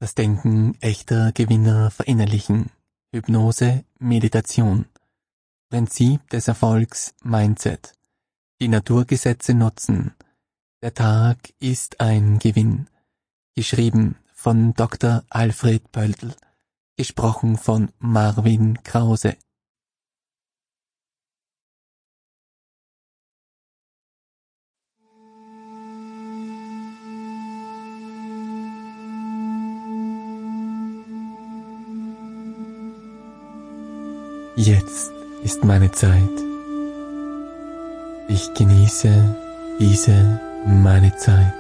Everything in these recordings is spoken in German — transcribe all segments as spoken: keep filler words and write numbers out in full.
Das Denken echter Gewinner verinnerlichen. Hypnose, Meditation. Prinzip des Erfolgs, Mindset. Die Naturgesetze nutzen. Der Tag ist ein Gewinn. Geschrieben von Doktor Alfred Pöltl. Gesprochen von Marvin Krause. Jetzt ist meine Zeit. Ich genieße diese meine Zeit.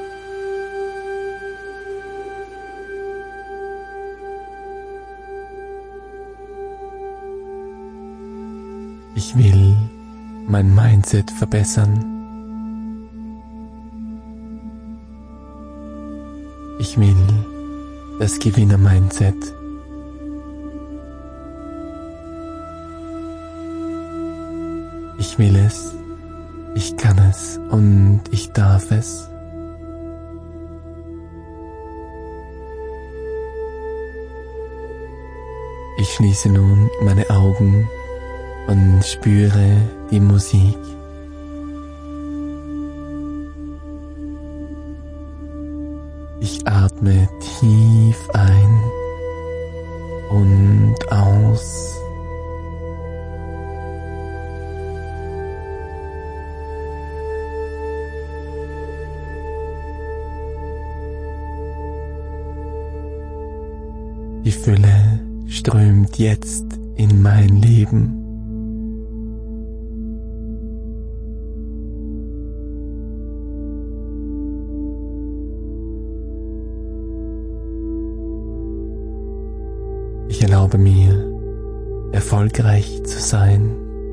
Ich will mein Mindset verbessern. Ich will das Gewinner-Mindset. Ich will es, ich kann es und ich darf es. Ich schließe nun meine Augen und spüre die Musik. Ich atme tief ein und aus. Die Fülle strömt jetzt in mein Leben. Ich erlaube mir, erfolgreich zu sein.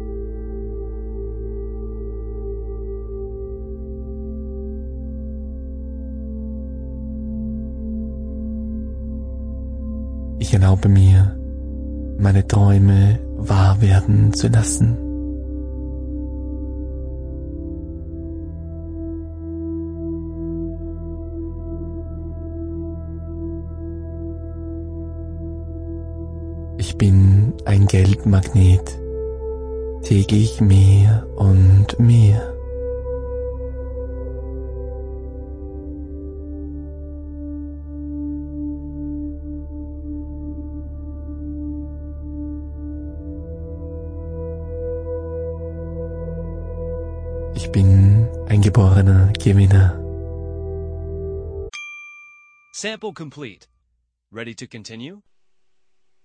Ich erlaube mir, meine Träume wahr werden zu lassen. Ich bin ein Geldmagnet, täglich mehr und mehr. Ich bin ein geborener Gewinner. Sample complete. Ready to continue?